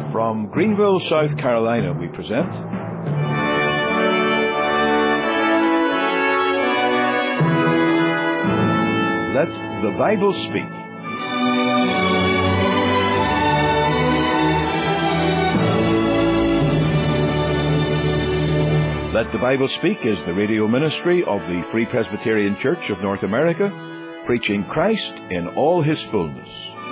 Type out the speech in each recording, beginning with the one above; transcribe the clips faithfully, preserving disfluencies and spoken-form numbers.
From Greenville, South Carolina, we present Let the Bible Speak. Let the Bible Speak is the radio ministry of the Free Presbyterian Church of North America, preaching Christ in all His fullness.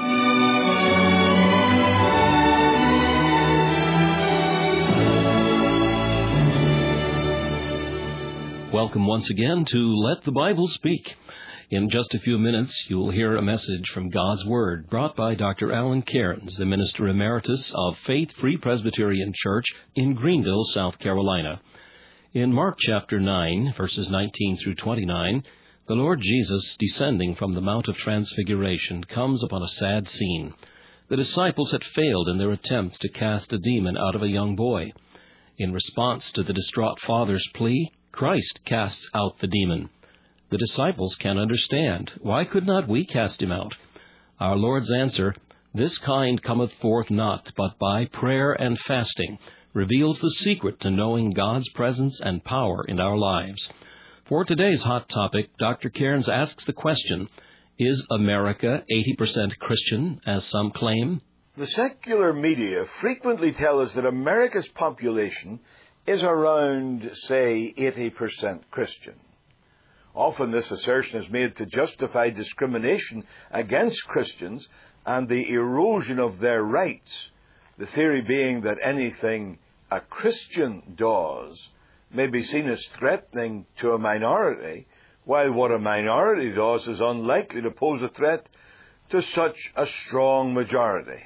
Welcome once again to Let the Bible Speak. In just a few minutes, you will hear a message from God's Word brought by Doctor Alan Cairns, the Minister Emeritus of Faith Free Presbyterian Church in Greenville, South Carolina. In Mark chapter nine, verses nineteen through twenty-nine, the Lord Jesus, descending from the Mount of Transfiguration, comes upon a sad scene. The disciples had failed in their attempts to cast a demon out of a young boy. In response to the distraught father's plea, Christ casts out the demon. The disciples can understand. Why could not we cast him out? Our Lord's answer, "This kind cometh forth not, but by prayer and fasting," reveals the secret to knowing God's presence and power in our lives. For today's hot topic, Doctor Cairns asks the question, is America eighty percent Christian, as some claim? The secular media frequently tell us that America's population is around, say, eighty percent Christian. Often this assertion is made to justify discrimination against Christians and the erosion of their rights, the theory being that anything a Christian does may be seen as threatening to a minority, while what a minority does is unlikely to pose a threat to such a strong majority.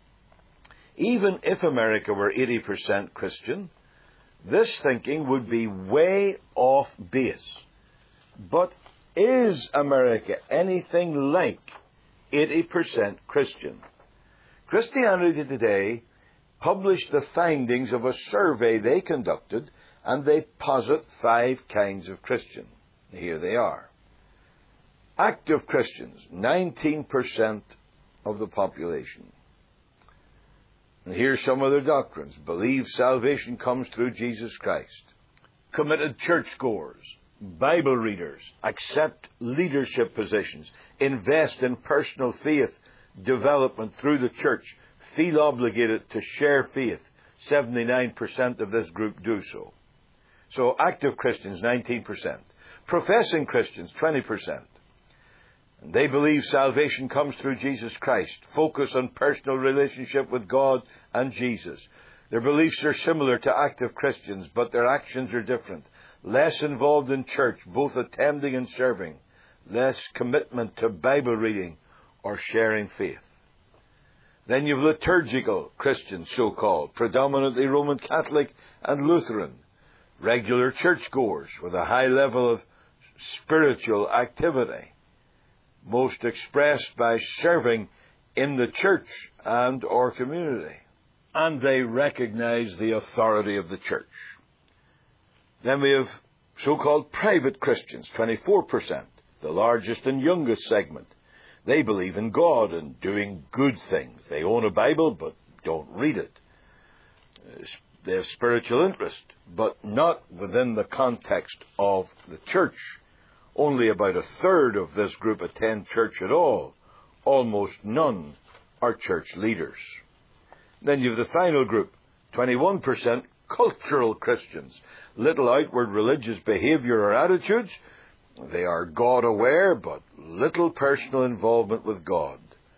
Even if America were eighty percent Christian, this thinking would be way off base. But is America anything like eighty percent Christian? Christianity Today published the findings of a survey they conducted, and they posit five kinds of Christian. Here they are. Active Christians, nineteen percent of the population. And here's some of their doctrines. Believe salvation comes through Jesus Christ. Committed churchgoers, Bible readers, accept leadership positions, invest in personal faith development through the church, feel obligated to share faith. seventy-nine percent of this group do so. So active Christians, nineteen percent. Professing Christians, twenty percent. And they believe salvation comes through Jesus Christ. Focus on personal relationship with God and Jesus. Their beliefs are similar to active Christians, but their actions are different. Less involved in church, both attending and serving. Less commitment to Bible reading or sharing faith. Then you've liturgical Christians, so-called, predominantly Roman Catholic and Lutheran. Regular churchgoers with a high level of spiritual activity, most expressed by serving in the church and or community. And they recognize the authority of the church. Then we have so-called private Christians, twenty-four percent, the largest and youngest segment. They believe in God and doing good things. They own a Bible but don't read it. They have spiritual interest, but not within the context of the church. Only about a third of this group attend church at all. Almost none are church leaders. Then you have the final group, twenty-one percent cultural Christians. Little outward religious behavior or attitudes. They are God-aware, but little personal involvement with God.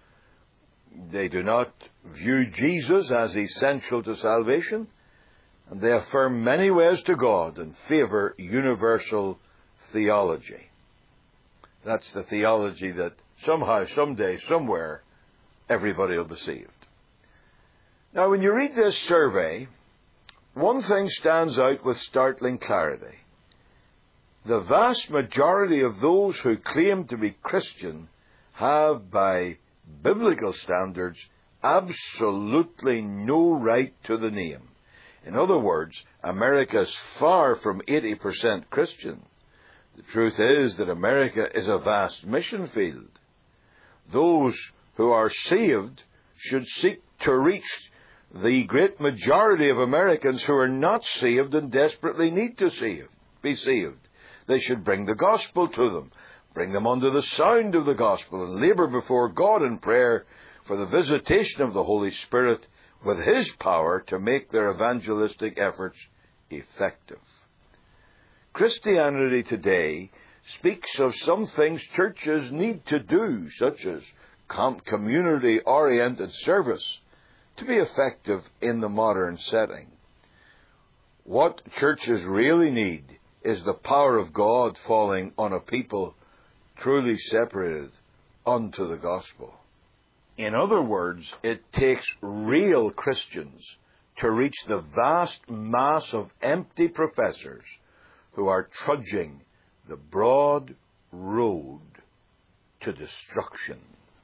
They do not view Jesus as essential to salvation, and they affirm many ways to God and favor universal theology. That's the theology that somehow, someday, somewhere, everybody will be saved. Now, when you read this survey, one thing stands out with startling clarity. The vast majority of those who claim to be Christian have, by biblical standards, absolutely no right to the name. In other words, America is far from eighty percent Christian. The truth is that America is a vast mission field. Those who are saved should seek to reach the great majority of Americans who are not saved and desperately need to save, be saved. They should bring the gospel to them, bring them under the sound of the gospel, and labor before God in prayer for the visitation of the Holy Spirit with His power to make their evangelistic efforts effective. Christianity today speaks of some things churches need to do, such as community-oriented service, to be effective in the modern setting. What churches really need is the power of God falling on a people truly separated unto the gospel. In other words, it takes real Christians to reach the vast mass of empty professors who are trudging the broad road to destruction.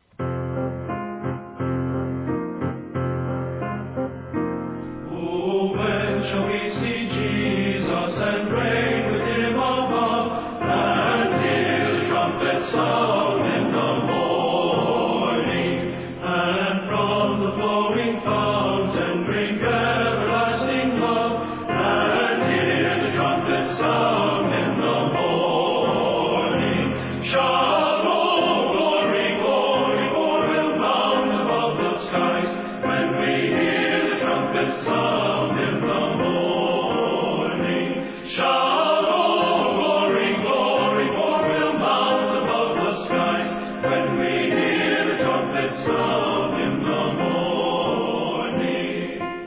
Oh, when shall we see Jesus and reign with Him above, and hear the trumpet sound in the morning, and from the flowing fountain drink everlasting love, and hear the trumpet sound in the morning? Shout, oh, glory, glory, for we'll mount above the skies when we hear the trumpet sound in the morning. Shout, oh, glory, glory, for we'll mount above the skies when we hear the trumpet sound in the morning.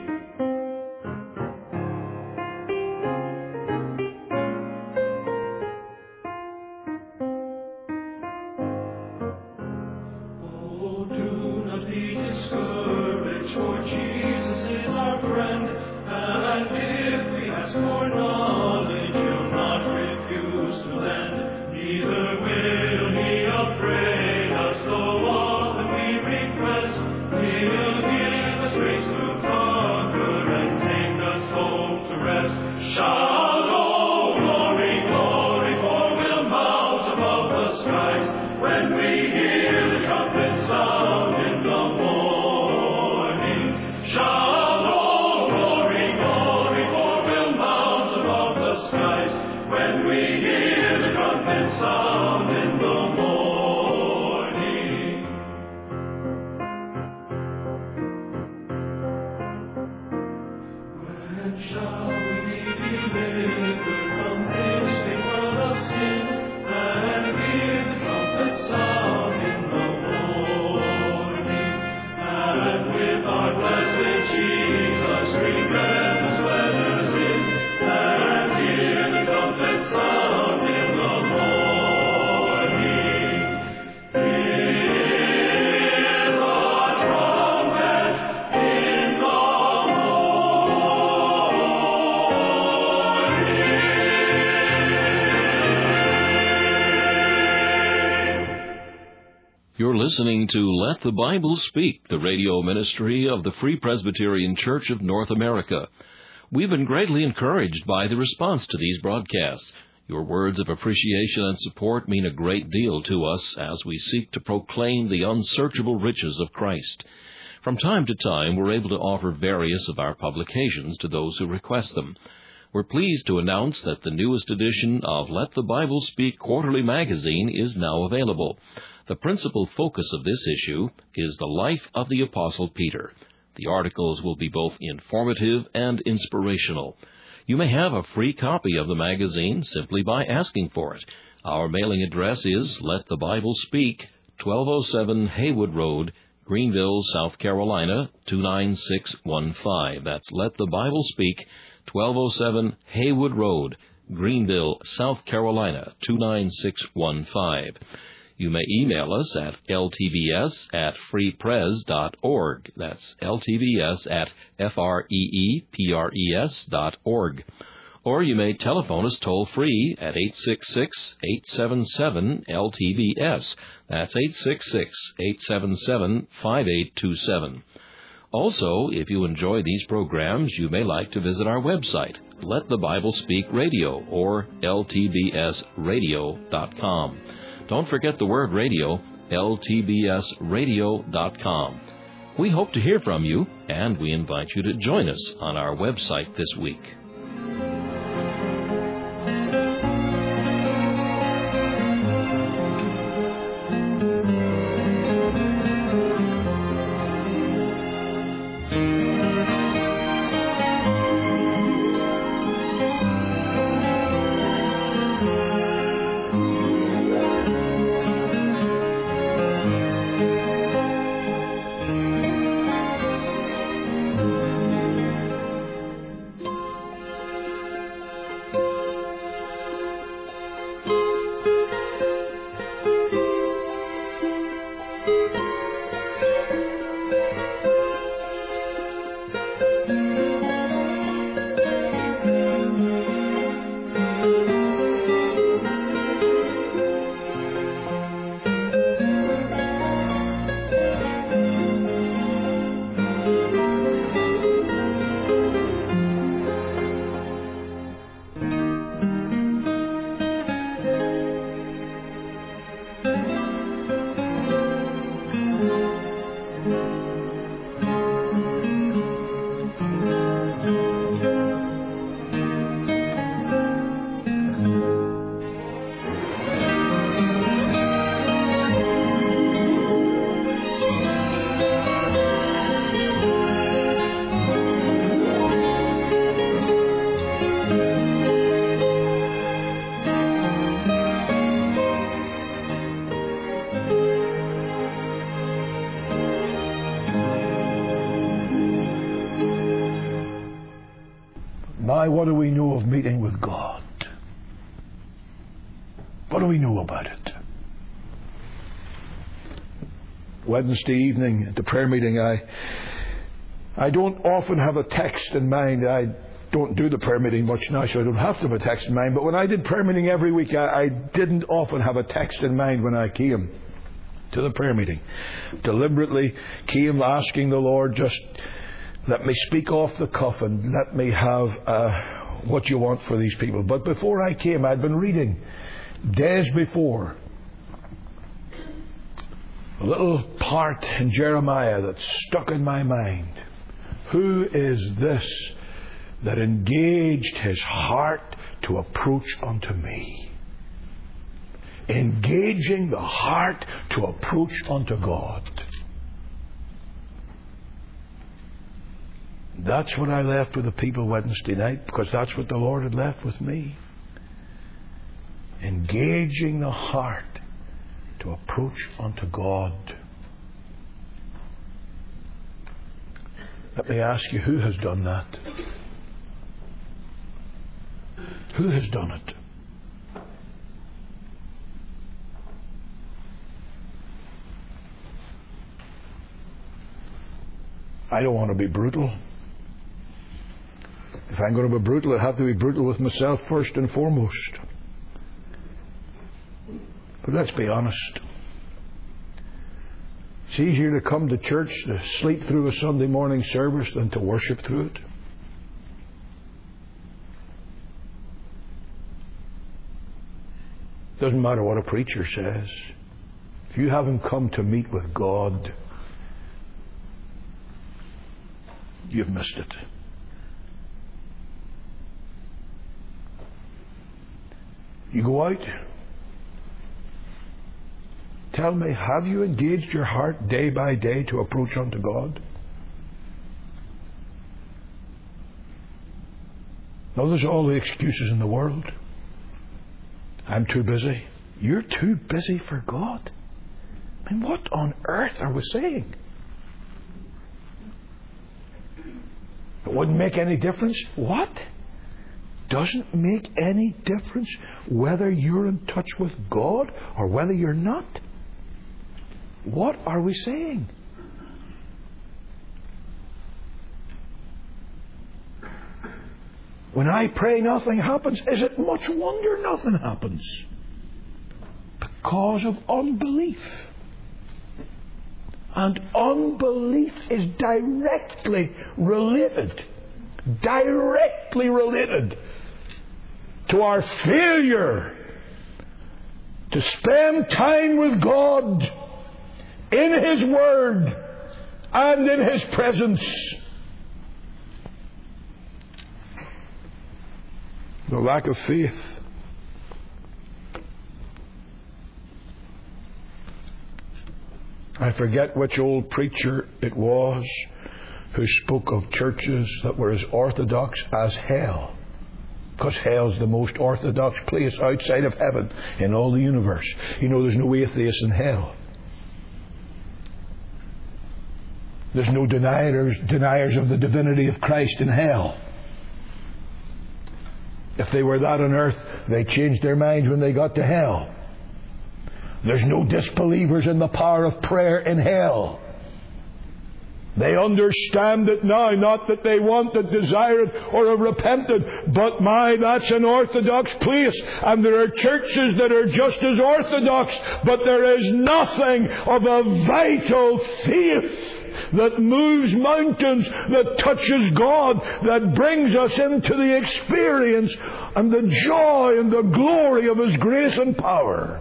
Oh, do not be discouraged, for Jesus is our friend, and if we ask for knowledge, He'll not refuse to lend. Neither will He upbraid us, though often we request. He'll give us grace to conquer and take us home to rest. Shout, oh, glory, glory, for we'll mount above the skies when we hear the trumpet sound in the morning. Shout, oh, glory, glory, for we'll mount above the skies when we hear the trumpet sound in the morning. When shall we be delivered from this big world of sin, and hear the trumpet sound in the morning? And with our blessed Jesus regret as well as in, and hear the trumpet sound in the morning. Hear the trumpet in the You're listening to Let the Bible Speak, the radio ministry of the Free Presbyterian Church of North America. We've been greatly encouraged by the response to these broadcasts. Your words of appreciation and support mean a great deal to us as we seek to proclaim the unsearchable riches of Christ. From time to time, we're able to offer various of our publications to those who request them. We're pleased to announce that the newest edition of Let the Bible Speak Quarterly Magazine is now available. The principal focus of this issue is the life of the Apostle Peter. The articles will be both informative and inspirational. You may have a free copy of the magazine simply by asking for it. Our mailing address is Let the Bible Speak, twelve oh seven Haywood Road, Greenville, South Carolina, two nine six one five. That's Let the Bible Speak, twelve oh seven Haywood Road, Greenville, South Carolina, two nine six one five. You may email us at l t b s at free pres dot org. That's l t b s at f r e e p r e s dot org. Or you may telephone us toll-free at eight six six, eight seven seven, L T B S. That's eight six six, eight seven seven, five eight two seven. Also, if you enjoy these programs, you may like to visit our website, Let the Bible Speak Radio, or l t b s radio dot com. Don't forget the word radio, l t b s radio dot com. We hope to hear from you, and we invite you to join us on our website this week. My, what do we know of meeting with God? What do we know about it? Wednesday evening at the prayer meeting, I I don't often have a text in mind. I don't do the prayer meeting much now, so I don't have to have a text in mind. But when I did prayer meeting every week, I, I didn't often have a text in mind when I came to the prayer meeting. Deliberately came asking the Lord, just let me speak off the cuff and let me have uh, what you want for these people. But before I came, I'd been reading days before a little part in Jeremiah that stuck in my mind. Who is this that engaged his heart to approach unto me? Engaging the heart to approach unto God. That's what I left with the people Wednesday night, because that's what the Lord had left with me. Engaging the heart to approach unto God. Let me ask you, who has done that? Who has done it? I don't want to be brutal. If I'm going to be brutal, I have to be brutal with myself first and foremost. But let's be honest. It's easier to come to church to sleep through a Sunday morning service than to worship through it. Doesn't matter what a preacher says. If you haven't come to meet with God, you've missed it. You go out. Tell me, have you engaged your heart day by day to approach unto God? Now, there's all the excuses in the world. I'm too busy. You're too busy for God. I mean, what on earth are we saying? It wouldn't make any difference. What? Doesn't make any difference whether you're in touch with God or whether you're not. What are we saying? When I pray, nothing happens. Is it much wonder nothing happens? Because of unbelief. And unbelief is directly related, directly related to our failure to spend time with God in His Word and in His presence. The lack of faith. I forget which old preacher it was who spoke of churches that were as orthodox as hell. Because hell's the most orthodox place outside of heaven in all the universe. You know, there's no atheists in hell. There's no deniers, deniers of the divinity of Christ in hell. If they were that on earth, they changed their minds when they got to hell. There's no disbelievers in the power of prayer in hell. They understand it now, not that they want it, desire it, or have repented, but my, that's an orthodox place, and there are churches that are just as orthodox, but there is nothing of a vital faith that moves mountains, that touches God, that brings us into the experience and the joy and the glory of His grace and power.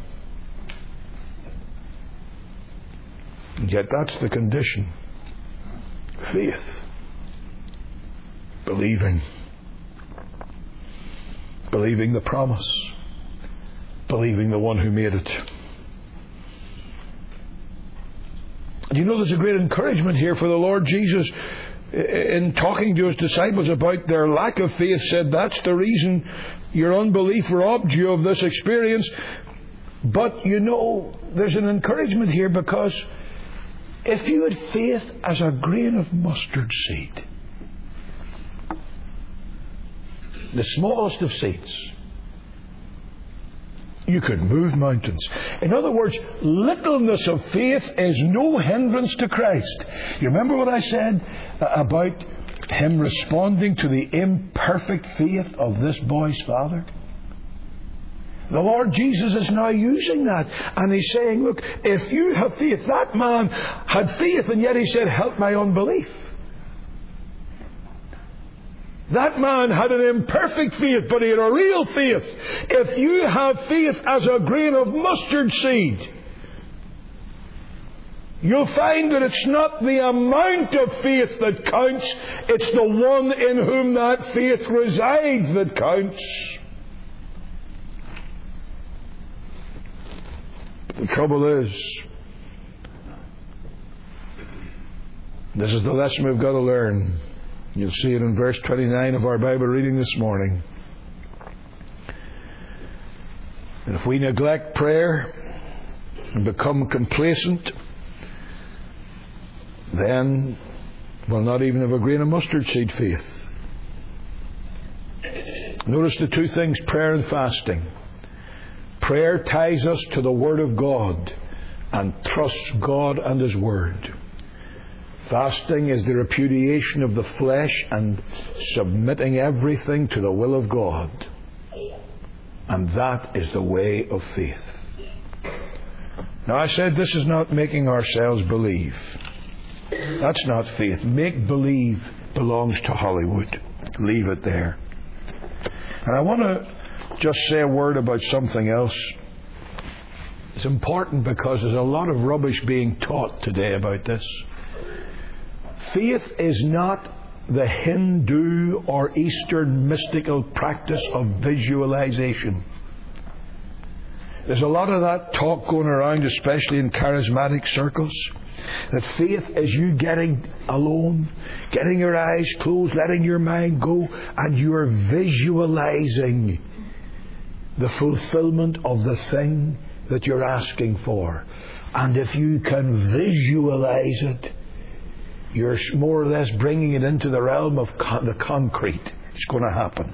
And yet that's the condition. Faith. Believing. Believing the promise. Believing the one who made it. And you know, there's a great encouragement here for the Lord Jesus in talking to His disciples about their lack of faith. Said, that's the reason your unbelief robbed you of this experience. But you know, there's an encouragement here, because if you had faith as a grain of mustard seed, the smallest of seeds, you could move mountains. In other words, littleness of faith is no hindrance to Christ. You remember what I said about Him responding to the imperfect faith of this boy's father? The Lord Jesus is now using that, and He's saying, look, if you have faith, that man had faith, and yet he said, help my unbelief. That man had an imperfect faith, but he had a real faith. If you have faith as a grain of mustard seed, you'll find that it's not the amount of faith that counts, it's the one in whom that faith resides that counts. The trouble is, this is the lesson we've got to learn. You'll see it in verse twenty-nine of our Bible reading this morning. And if we neglect prayer and become complacent, then we'll not even have a grain of mustard seed faith. Notice the two things, prayer and fasting. Prayer ties us to the Word of God and trusts God and His Word. Fasting is the repudiation of the flesh and submitting everything to the will of God. And that is the way of faith. Now, I said this is not making ourselves believe. That's not faith. Make believe belongs to Hollywood. Leave it there. And I want to just say a word about something else. It's important because there's a lot of rubbish being taught today about this. Faith is not the Hindu or Eastern mystical practice of visualization. There's a lot of that talk going around, especially in charismatic circles, that faith is you getting alone, getting your eyes closed, letting your mind go, and you're visualizing the fulfillment of the thing that you're asking for. And if you can visualize it, you're more or less bringing it into the realm of con- the concrete. It's going to happen.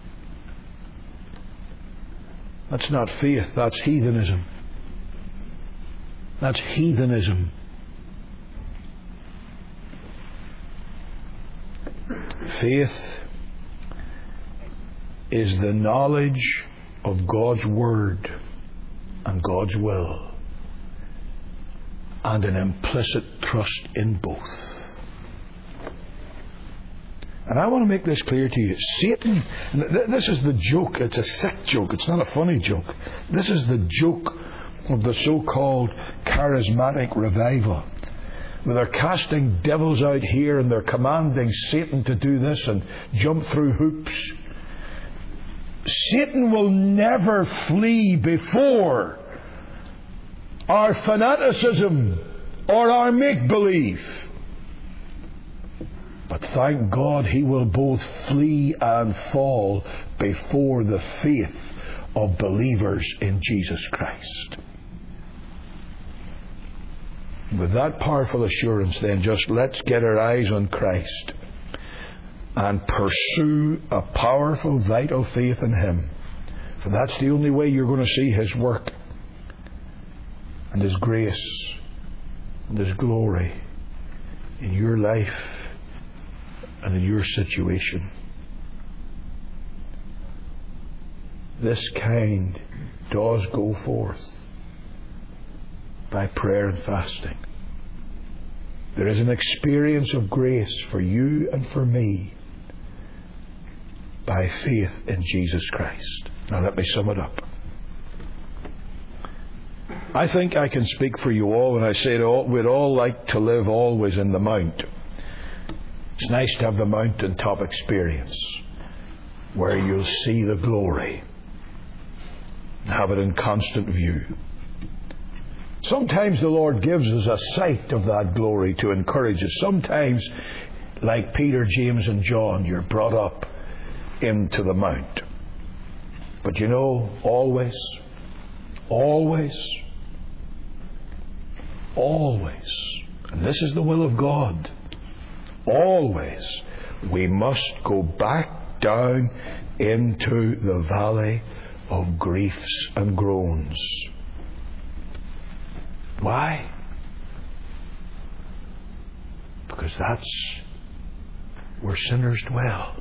That's not faith, that's heathenism. That's heathenism. Faith is the knowledge of God's Word and God's will, and an implicit trust in both. And I want to make this clear to you. Satan, this is the joke. It's a sick joke. It's not a funny joke. This is the joke of the so-called charismatic revival. They're casting devils out here and they're commanding Satan to do this and jump through hoops. Satan will never flee before our fanaticism or our make-believe. But thank God he will both flee and fall before the faith of believers in Jesus Christ. With that powerful assurance, then, just let's get our eyes on Christ and pursue a powerful, vital faith in Him. For that's the only way you're going to see His work and His grace and His glory in your life and in your situation. This kind does go forth by prayer and fasting. There is an experience of grace for you and for me by faith in Jesus Christ. Now let me sum it up. I think I can speak for you all when I say that we'd all like to live always in the mount. It's nice to have the mountaintop experience where you'll see the glory, have it in constant view. Sometimes the Lord gives us a sight of that glory to encourage us. Sometimes, like Peter, James and John, you're brought up into the mount. But you know, always, always, always, and this is the will of God, always, we must go back down into the valley of griefs and groans. Why? Because that's where sinners dwell.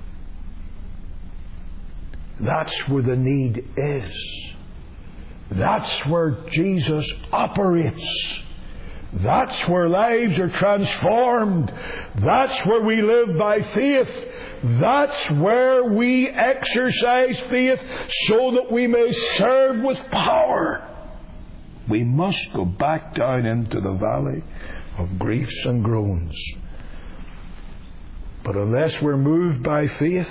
That's where the need is. That's where Jesus operates. That's where lives are transformed. That's where we live by faith. That's where we exercise faith so that we may serve with power. We must go back down into the valley of griefs and groans. But unless we're moved by faith,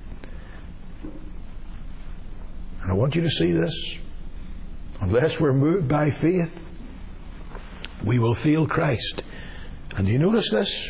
and I want you to see this, unless we're moved by faith, we will feel Christ. And do you notice this?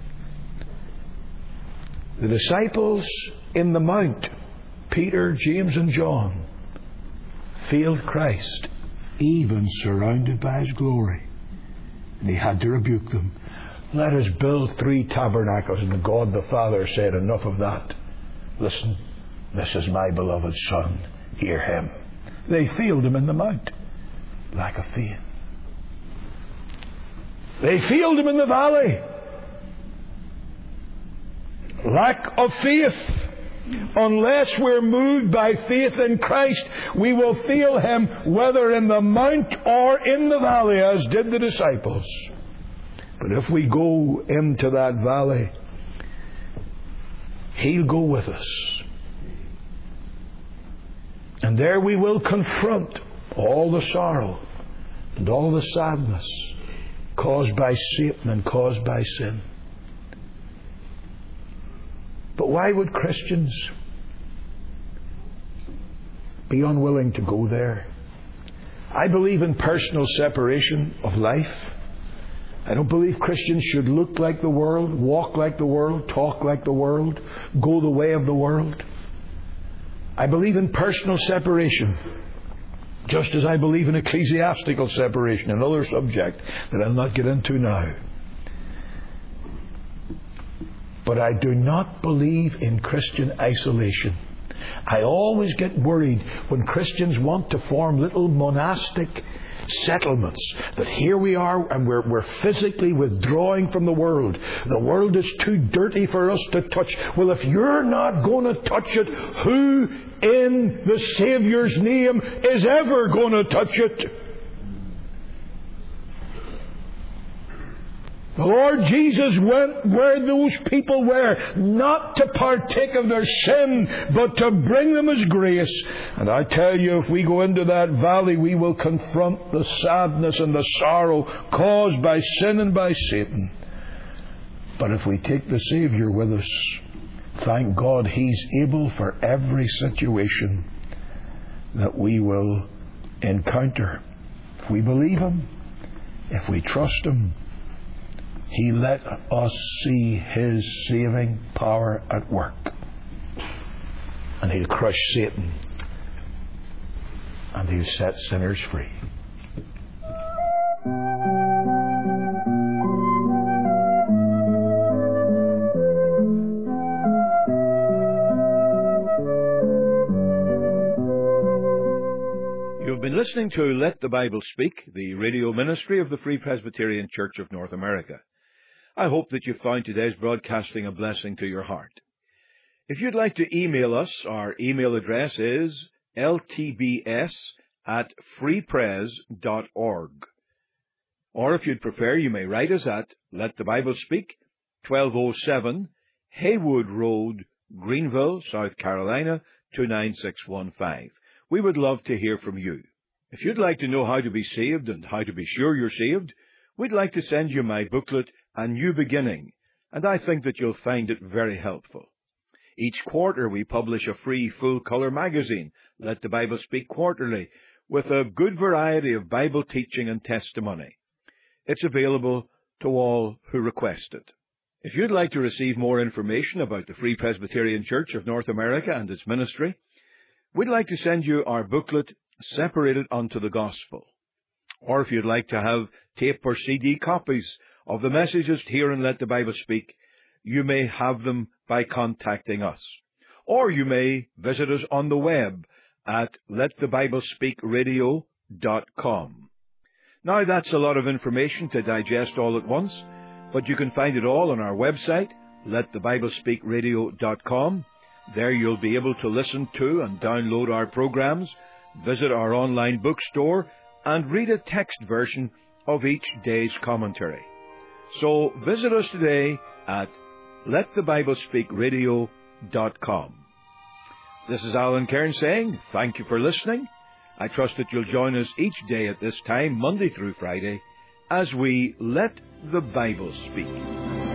The disciples in the mount, Peter, James and John, failed Christ, even surrounded by His glory. And He had to rebuke them. Let us build three tabernacles. And God the Father said, enough of that. Listen, this is my beloved Son. Hear Him. They failed Him in the mount. Lack of faith. They failed Him in the valley. Lack of faith. Unless we're moved by faith in Christ, we will feel Him whether in the mount or in the valley, as did the disciples. But if we go into that valley, He'll go with us. And there we will confront all the sorrow and all the sadness caused by Satan and caused by sin. But why would Christians be unwilling to go there? I believe in personal separation of life. I don't believe Christians should look like the world, walk like the world, talk like the world, go the way of the world. I believe in personal separation, just as I believe in ecclesiastical separation, another subject that I'll not get into now. But I do not believe in Christian isolation. I always get worried when Christians want to form little monastic settlements, that here we are and we're, we're physically withdrawing from the world. The world is too dirty for us to touch. Well, if you're not going to touch it, who in the Saviour's name is ever going to touch it? The Lord Jesus went where those people were, not to partake of their sin, but to bring them His grace. And I tell you, if we go into that valley, we will confront the sadness and the sorrow caused by sin and by Satan. But if we take the Saviour with us, thank God He's able for every situation that we will encounter. If we believe Him, if we trust Him, He let us see His saving power at work. And He'll crush Satan. And He'll set sinners free. You've been listening to Let the Bible Speak, the radio ministry of the Free Presbyterian Church of North America. I hope that you found today's broadcasting a blessing to your heart. If you'd like to email us, our email address is l t b s at free pres dot org. Or if you'd prefer, you may write us at Let the Bible Speak, twelve oh seven Haywood Road, Greenville, South Carolina, two nine six one five. We would love to hear from you. If you'd like to know how to be saved and how to be sure you're saved, we'd like to send you my booklet, A New Beginning, and I think that you'll find it very helpful. Each quarter we publish a free full-color magazine, Let the Bible Speak Quarterly, with a good variety of Bible teaching and testimony. It's available to all who request it. If you'd like to receive more information about the Free Presbyterian Church of North America and its ministry, we'd like to send you our booklet, Separated unto the Gospel. Or if you'd like to have tape or C D copies of the messages here in Let the Bible Speak, you may have them by contacting us. Or you may visit us on the web at let the bible speak radio dot com. Now that's a lot of information to digest all at once, but you can find it all on our website, let the bible speak radio dot com. There you'll be able to listen to and download our programs, visit our online bookstore, and read a text version of each day's commentary. So visit us today at let the bible speak radio dot com. This is Alan Cairns saying thank you for listening. I trust that you'll join us each day at this time, Monday through Friday, as we Let the Bible Speak.